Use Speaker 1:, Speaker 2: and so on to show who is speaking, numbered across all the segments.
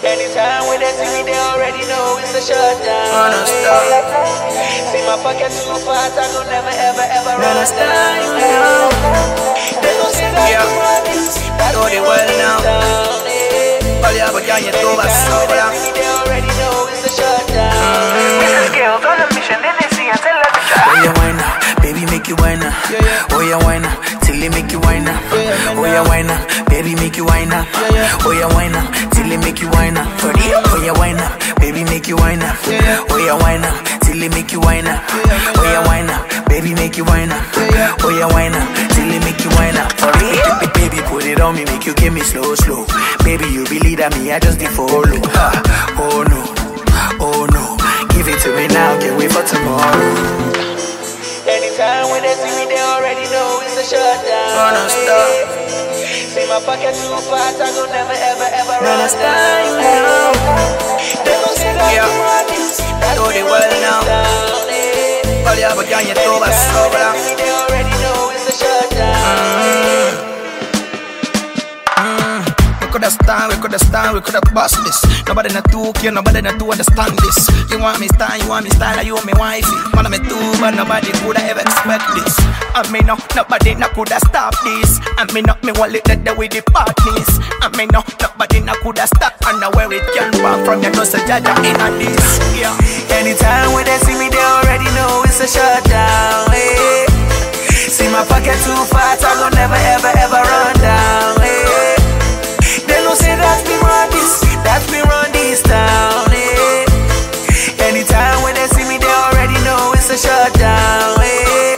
Speaker 1: Anytime when they see me, they already know it's a shutdown.
Speaker 2: Wanna stop.
Speaker 1: See my pocket too fat, I don't never ever ever run
Speaker 2: Wanna stop.
Speaker 1: down. They gon' say that you want this, that's
Speaker 2: Know the world now. All you have again, you do a soda.
Speaker 1: They already know it's a shutdown.
Speaker 3: Mrs. Girls on a mission, then they see and tell her to try.
Speaker 2: Oh, you whine up, baby, make you whine up. Oh, you whine up, till they make you whine up. Oh, you whine up, baby, make you whine up. Oh, you whine up, till they make you whine up. For real? Oh, you whine up, baby, make you whine up. Oh, you whine up, till they make you whine up. Oh, you whine up, baby, make you whine up. Oh, you whine up, till they make you whine up. For real? Baby, put it on me, make you give me slow, slow. Baby, you be leader, me, I just dey follow. Oh no, oh no, give it to me now, can't wait for tomorrow.
Speaker 1: Anytime when they see me, they already know it's a shutdown.
Speaker 2: Wanna stop.
Speaker 1: See my pocket too fat, I don't never ever ever run
Speaker 2: Wanna stop.
Speaker 1: down. They gon' say that you want this, that's
Speaker 2: Know the
Speaker 1: when
Speaker 2: world
Speaker 1: it's
Speaker 2: now.
Speaker 1: down.
Speaker 2: All you have again, you do a soda.
Speaker 1: They already know it's a shutdown.
Speaker 2: We coulda stand, we coulda bust this. Nobody not too care, nobody not to understand this. You want me style, and you want me wifey. Man, I'm a two, but nobody coulda ever expect this. I mean, no, nobody not coulda stop this. I mean, no, me wallet that with the partners. I mean, no, nobody not coulda stop. And now where it can back from your nose, Jaja in on this. Yeah.
Speaker 1: Anytime when they see me, they already know it's a shutdown. Hey. See my pocket too fat, I don't never ever ever run down. Hey. They don't say that we run this town. Hey. Anytime when they see me, they already know it's a shutdown. Hey.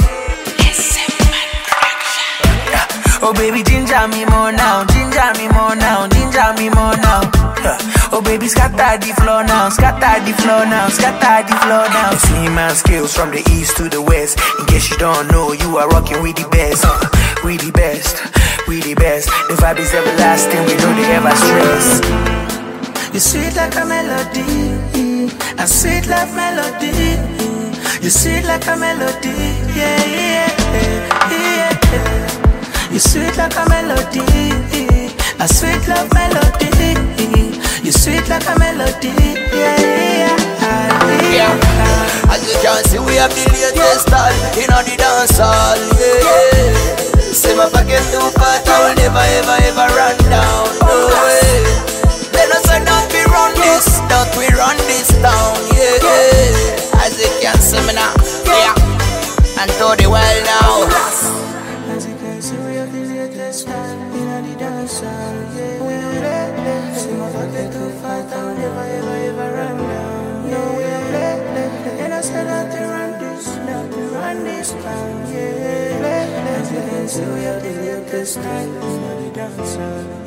Speaker 1: Oh baby, ginger me more now, ginger me more now, ginger me more now. Oh baby, scatter the floor now, scatter the floor now, scatter the floor now.
Speaker 2: You see my skills from the east to the west. In case you don't know, you are rocking with the best. We the best, we the best. The vibe is everlasting, we don't ever stress.
Speaker 1: You sweet like a melody, a sweet like melody. You sweet like a melody, yeah, yeah, yeah. You sweet like a melody, a sweet love melody. You sweet like a melody, yeah, yeah.
Speaker 2: As you can see, we have the latest style in the dance hall, yeah. See my pocket too fat, I will never ever ever run down, no way. Let us not we run this, don't we run this town, yeah. As you can see me now, yeah. And to the world now.
Speaker 1: As you can see, we have the latest style in the dance hall, yeah. See my pocket too fat, I will never ever ever run down, no way. And I said that they run this town, yeah. As you can see, we have the latest style in the dance hall.